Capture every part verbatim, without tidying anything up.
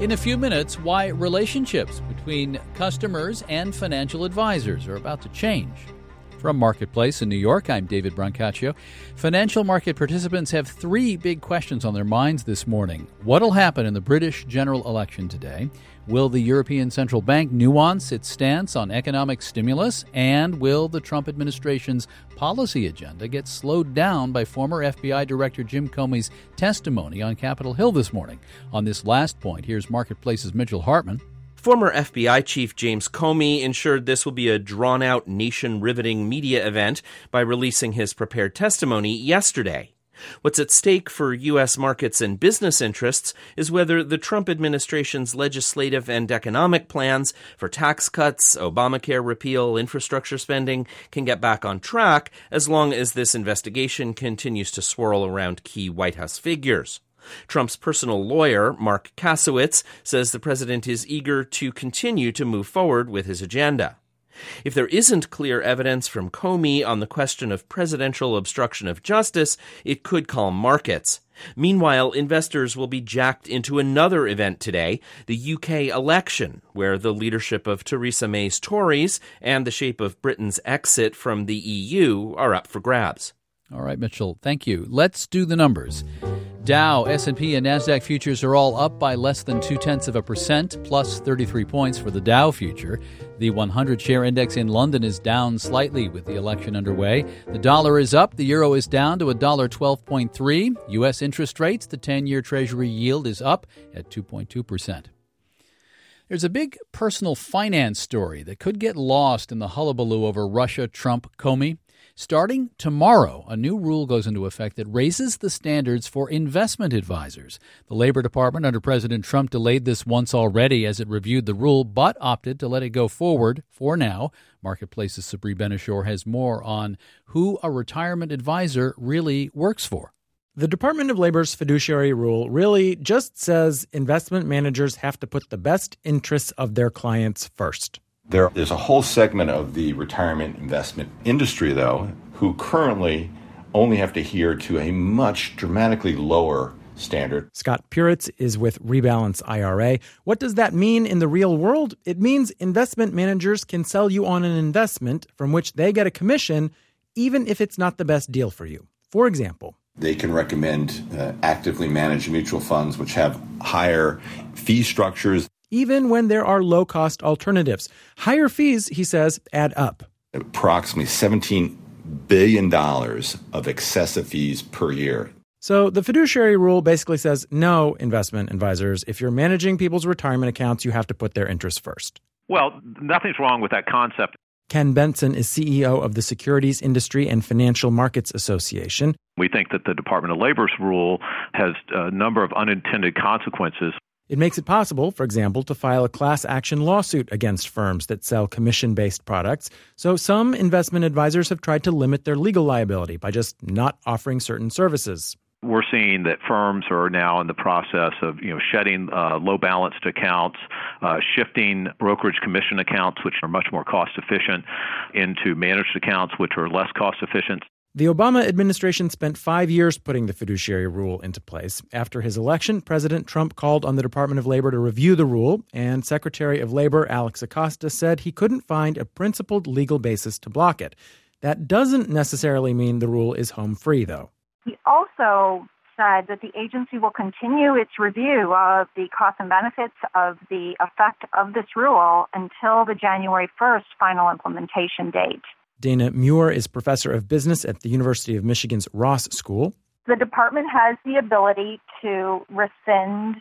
In a few minutes, why relationships between customers and financial advisors are about to change. From Marketplace in New York, I'm David Brancaccio. Financial market participants have three big questions on their minds this morning. What'll happen in the British general election today? Will the European Central Bank nuance its stance on economic stimulus? And will the Trump administration's policy agenda get slowed down by former F B I Director Jim Comey's testimony on Capitol Hill this morning? On this last point, here's Marketplace's Mitchell Hartman. Former F B I Chief James Comey ensured this will be a drawn-out, nation-riveting media event by releasing his prepared testimony yesterday. What's at stake for U S markets and business interests is whether the Trump administration's legislative and economic plans for tax cuts, Obamacare repeal, infrastructure spending can get back on track as long as this investigation continues to swirl around key White House figures. Trump's personal lawyer, Mark Kasowitz, says the president is eager to continue to move forward with his agenda. If there isn't clear evidence from Comey on the question of presidential obstruction of justice, it could calm markets. Meanwhile, investors will be jacked into another event today, the U K election, where the leadership of Theresa May's Tories and the shape of Britain's exit from the E U are up for grabs. All right, Mitchell, thank you. Let's do the numbers. Dow, S and P, and NASDAQ futures are all up by less than two-tenths of a percent, plus thirty-three points for the Dow future. The one hundred share index in London is down slightly with the election underway. The dollar is up. The euro is down to one dollar twelve point three. U S interest rates, the ten-year Treasury yield is up at two point two percent. There's a big personal finance story that could get lost in the hullabaloo over Russia, Trump, Comey. Starting tomorrow, a new rule goes into effect that raises the standards for investment advisors. The Labor Department under President Trump delayed this once already as it reviewed the rule, but opted to let it go forward for now. Marketplace's Sabri Benishore has more on who a retirement advisor really works for. The Department of Labor's fiduciary rule really just says investment managers have to put the best interests of their clients first. There is a whole segment of the retirement investment industry, though, who currently only have to adhere to a much dramatically lower standard. Scott Puritz is with Rebalance I R A. What does that mean in the real world? It means investment managers can sell you on an investment from which they get a commission, even if it's not the best deal for you. For example, they can recommend uh, actively managed mutual funds, which have higher fee structures. Even when there are low-cost alternatives. Higher fees, he says, add up. Approximately seventeen billion dollars of excessive fees per year. So the fiduciary rule basically says, no, investment advisors, if you're managing people's retirement accounts, you have to put their interests first. Well, nothing's wrong with that concept. Ken Benson is C E O of the Securities Industry and Financial Markets Association. We think that the Department of Labor's rule has a number of unintended consequences. It makes it possible, for example, to file a class action lawsuit against firms that sell commission-based products. So some investment advisors have tried to limit their legal liability by just not offering certain services. We're seeing that firms are now in the process of, you know, shedding uh, low-balanced accounts, uh, shifting brokerage commission accounts, which are much more cost-efficient, into managed accounts, which are less cost-efficient. The Obama administration spent five years putting the fiduciary rule into place. After his election, President Trump called on the Department of Labor to review the rule, and Secretary of Labor Alex Acosta said he couldn't find a principled legal basis to block it. That doesn't necessarily mean the rule is home free, though. He also said that the agency will continue its review of the costs and benefits of the effect of this rule until the January first final implementation date. Dana Muir is professor of business at the University of Michigan's Ross School. The department has the ability to rescind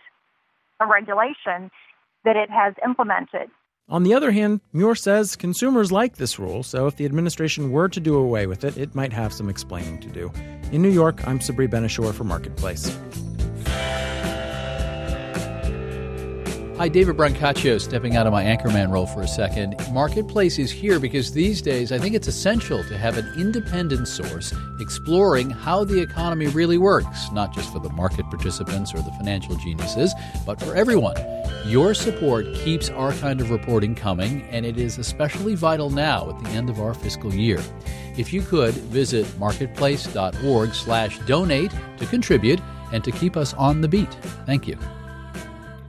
a regulation that it has implemented. On the other hand, Muir says consumers like this rule, so if the administration were to do away with it, it might have some explaining to do. In New York, I'm Sabri Benishore for Marketplace. Hi, David Brancaccio, stepping out of my anchorman role for a second. Marketplace is here because these days I think it's essential to have an independent source exploring how the economy really works, not just for the market participants or the financial geniuses, but for everyone. Your support keeps our kind of reporting coming, and it is especially vital now at the end of our fiscal year. If you could, visit marketplace.org slash donate to contribute and to keep us on the beat. Thank you.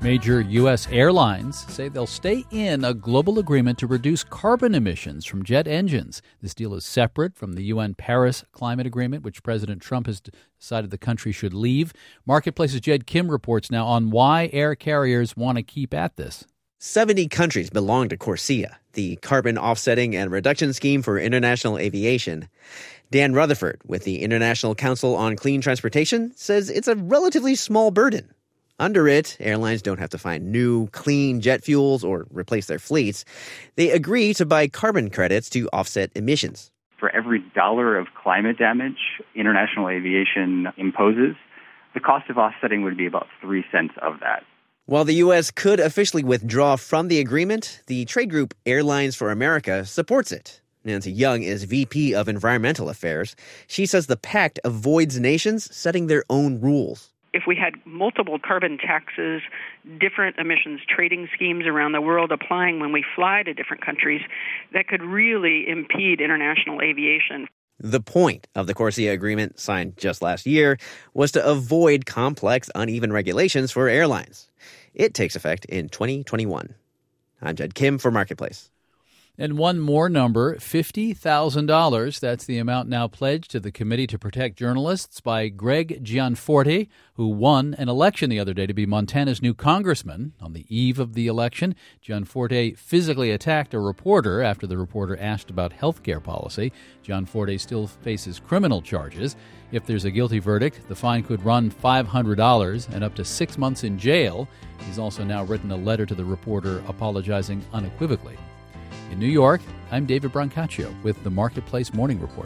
Major U S airlines say they'll stay in a global agreement to reduce carbon emissions from jet engines. This deal is separate from the U N Paris Climate Agreement, which President Trump has decided the country should leave. Marketplace's Jed Kim reports now on why air carriers want to keep at this. seventy countries belong to CORSIA, the carbon offsetting and reduction scheme for international aviation. Dan Rutherford with the International Council on Clean Transportation says it's a relatively small burden. Under it, airlines don't have to find new, clean jet fuels or replace their fleets. They agree to buy carbon credits to offset emissions. For every dollar of climate damage international aviation imposes, the cost of offsetting would be about three cents of that. While the U S could officially withdraw from the agreement, the trade group Airlines for America supports it. Nancy Young is V P of Environmental Affairs. She says the pact avoids nations setting their own rules. If we had multiple carbon taxes, different emissions trading schemes around the world applying when we fly to different countries, that could really impede international aviation. The point of the CORSIA agreement, signed just last year, was to avoid complex, uneven regulations for airlines. It takes effect in twenty twenty-one. I'm Jed Kim for Marketplace. And one more number, fifty thousand dollars. That's the amount now pledged to the Committee to Protect Journalists by Greg Gianforte, who won an election the other day to be Montana's new congressman. On the eve of the election, Gianforte physically attacked a reporter after the reporter asked about health care policy. Gianforte still faces criminal charges. If there's a guilty verdict, the fine could run five hundred dollars and up to six months in jail. He's also now written a letter to the reporter apologizing unequivocally. In New York, I'm David Brancaccio with the Marketplace Morning Report.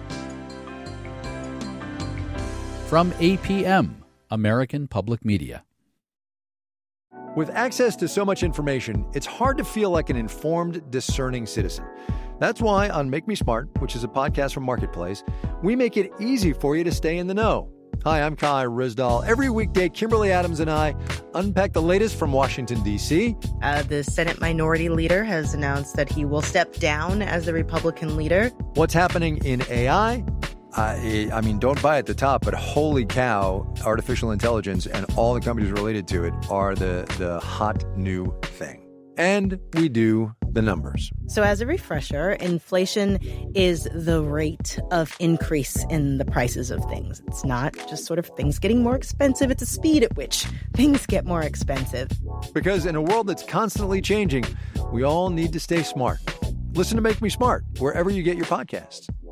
From A P M, American Public Media. With access to so much information, it's hard to feel like an informed, discerning citizen. That's why on Make Me Smart, which is a podcast from Marketplace, we make it easy for you to stay in the know. Hi, I'm Kai Rizdal. Every weekday, Kimberly Adams and I unpack the latest from Washington, D C. Uh, the Senate Minority Leader has announced that he will step down as the Republican leader. What's happening in A I? Uh, I mean, don't buy at the top, but holy cow, artificial intelligence and all the companies related to it are the, the hot new thing. And we do the numbers. So as a refresher, inflation is the rate of increase in the prices of things. It's not just sort of things getting more expensive. It's the speed at which things get more expensive. Because in a world that's constantly changing, we all need to stay smart. Listen to Make Me Smart wherever you get your podcasts.